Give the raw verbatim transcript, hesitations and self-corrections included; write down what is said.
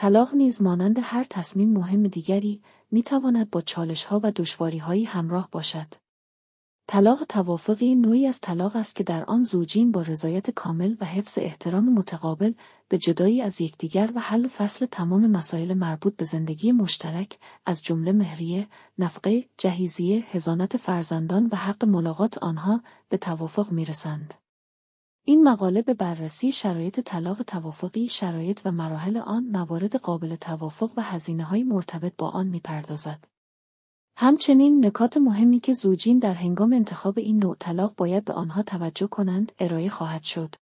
طلاق نیز مانند هر تصمیم مهم دیگری می‌تواند با چالش‌ها و دشواری‌هایی همراه باشد. طلاق توافقی نوعی از طلاق است که در آن زوجین با رضایت کامل و حفظ احترام متقابل به جدایی از یکدیگر و حل و فصل تمام مسائل مربوط به زندگی مشترک از جمله مهریه، نفقه، جهیزیه، حضانت فرزندان و حق ملاقات آنها به توافق می‌رسند. این مقاله به بررسی شرایط طلاق توافقی، شرایط و مراحل آن، موارد قابل توافق و هزینه‌های مرتبط با آن می‌پردازد. همچنین نکات مهمی که زوجین در هنگام انتخاب این نوع طلاق باید به آنها توجه کنند ارائه خواهد شد.